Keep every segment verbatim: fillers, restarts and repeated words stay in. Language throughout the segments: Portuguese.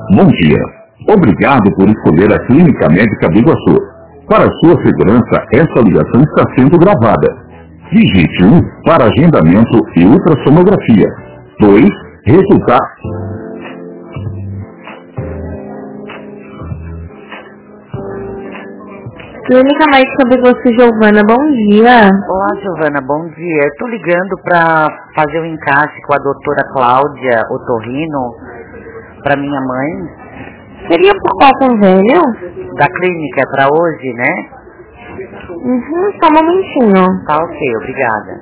Bom dia. Obrigado por escolher a Clínica Médica Biguaçu. Para sua segurança, essa ligação está sendo gravada. Digite um para agendamento e ultrassonografia. dois. Resultado. Clínica Médica Biguaçu, Giovana, bom dia. Olá, Giovana, bom dia. Eu tô ligando para fazer um encaixe com a doutora Cláudia Otorrino para minha mãe. Seria por qual convênio? Da clínica, é para hoje, né? Uhum, só um momentinho. Tá ok, obrigada.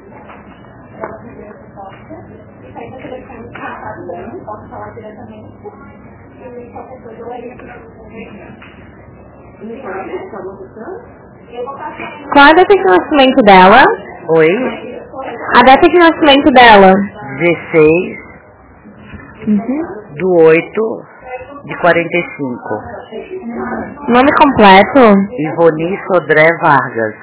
Qual a data de nascimento dela? Oi? A data de nascimento dela? dezesseis Uhum. do oito de quarenta e cinco. Nome completo? Ivoni Sodré Vargas.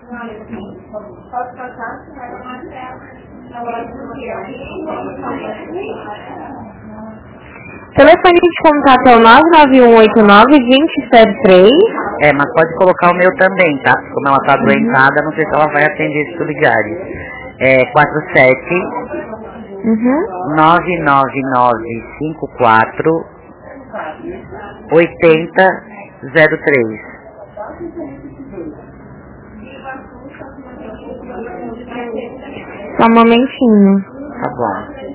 Telefone de contato é o nove nove um oito nove, dois zero zero três. É, mas pode colocar o meu também, tá? Como ela tá adoentada, não sei se ela vai atender se tu ligares. É quatro sete Uhum. nove nove nove cinco quatro oito zero zero três. Só um momentinho. Tá bom.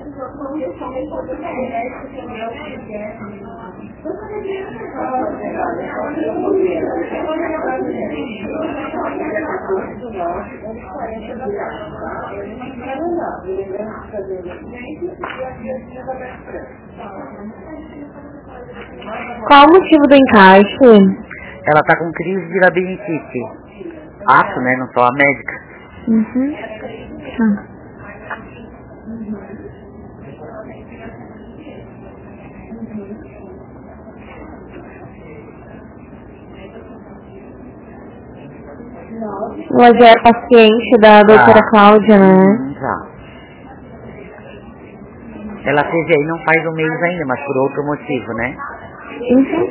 Qual o motivo do encaixe? Ela tá com crise de labirintite. Acho, né? Não sou a médica. Uhum. Tá. Você é paciente da doutora Ah. Cláudia, né? Hum, já. Ela teve aí não faz um mês ainda, mas por outro motivo, né? Uhum.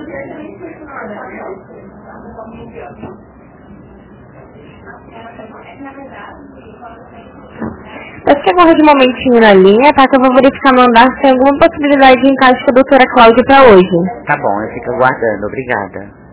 Eu fico agora de um momentinho na linha, tá? Que eu vou verificar no andar se tem alguma possibilidade de encaixe com a doutora Cláudia pra hoje. Tá bom, eu fico aguardando. Obrigada.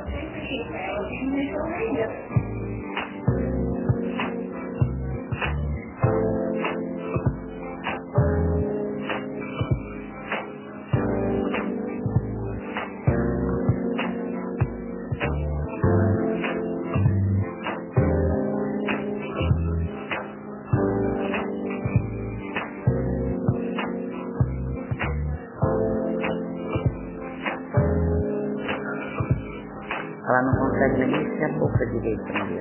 Ela não consegue nem mexer a boca direito, né?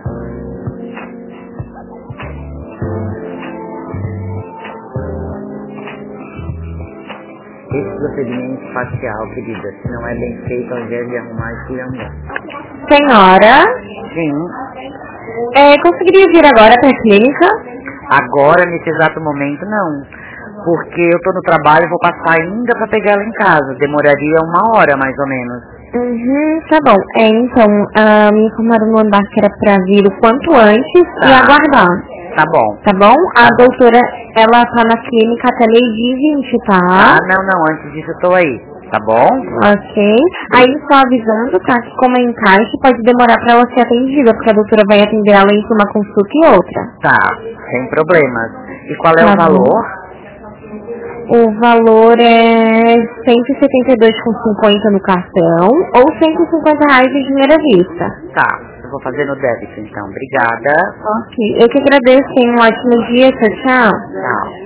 Esse procedimento facial, querida, se não é bem feito, ao invés de arrumar, tira andar. Senhora, Sim. é, conseguiria vir agora pra clínica? Agora, nesse exato momento, não. Porque eu tô no trabalho e vou passar ainda pra pegar ela em casa. Demoraria uma hora, mais ou menos. Uhum, tá bom. É, então, ah, me informaram no andar que era pra vir o quanto antes Tá. e aguardar. Tá bom. Tá bom? A Tá bom. doutora, ela tá na clínica até meio-dia e vinte, Ah, tá? não, não, antes disso eu tô aí. Tá bom? Ok. Aí só avisando, tá? Que como é encaixe, pode demorar pra ela ser atendida, porque a doutora vai atender ela entre uma consulta e outra. Tá, sem problemas. E qual é Tá o bom. valor? O valor é cento e setenta e dois reais e cinquenta centavos no cartão ou cento e cinquenta reais de dinheiro à vista. Tá, eu vou fazer no débito então. Obrigada. Ok. Eu que agradeço. Tenha um ótimo dia. Tchau, tchau. Tchau.